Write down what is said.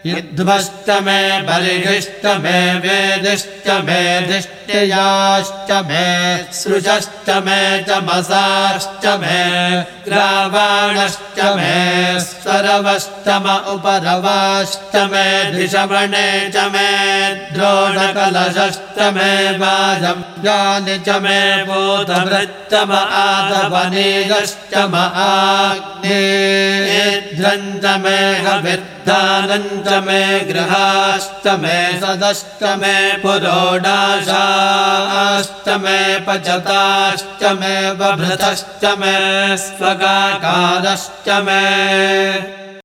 युध्वश्च मे बर्हिश्च मे वेदिश्च मे दिष्ट्याश्च मे सृजश्च मे चमसाश्च मे ग्रावाणश्च मे स्वरवश्च म उपरवाश्च मे धिषवणे च मे द्रोणकलशश्च मे वाजव्यानि च मे बोधभृच्च म आधवनीयश्च म आग्नेध्रम् च मे हविर्दानम् च मे गृहाश्च मे सदश्च मे पुरोडाशाश्च मे पचताश्च मे बभृतश्च मे स्वगाकारश्च मे